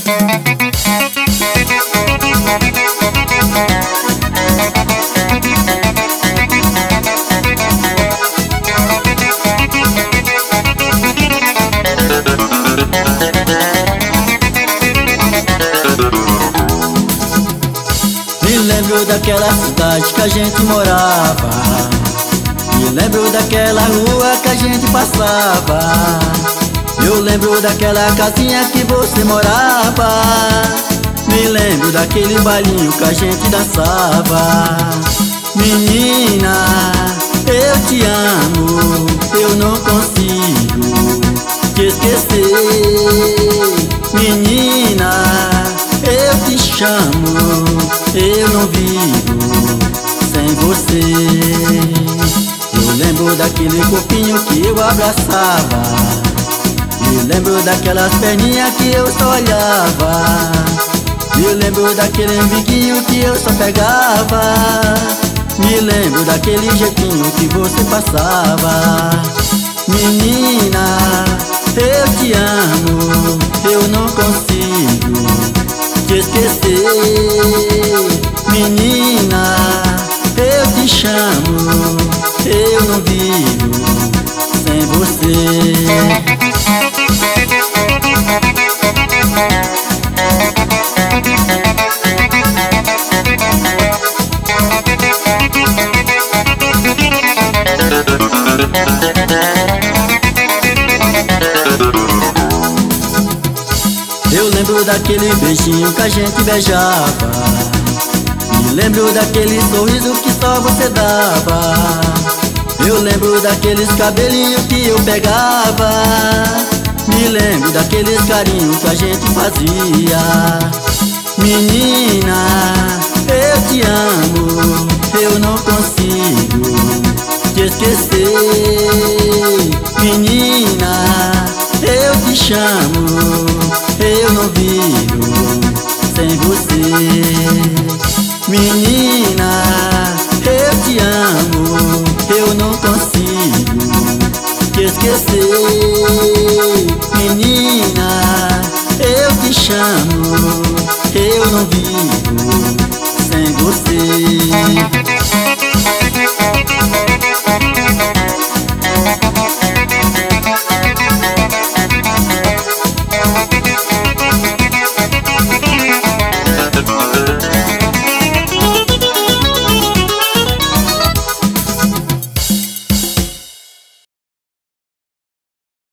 Me lembro daquela cidade que a gente morava, me lembro daquela rua que a gente passava, eu lembro daquela casinha que você morava, me lembro daquele bailinho que a gente dançava. Menina, eu te amo, eu não consigo te esquecer. Menina, eu te chamo, eu não vivo sem você. Eu lembro daquele corpinho que eu abraçava, me lembro daquelas perninhas que eu só olhava, me lembro daquele ambiguinho que eu só pegava, me lembro daquele jeitinho que você passava. Menina, eu te amo, eu não consigo te esquecer. Menina, eu te chamo, eu não vivo sem você. Eu lembro daquele beijinho que a gente beijava, me lembro daquele sorriso que só você dava, eu lembro daqueles cabelinhos que eu pegava, me lembro daqueles carinhos que a gente fazia. Menina, eu te amo, eu não consigo te esquecer. Menina, eu te chamo, eu não vivo sem você. Menina, eu te amo, eu não consigo te esquecer. Menina, eu te chamo, eu não vivo sem você.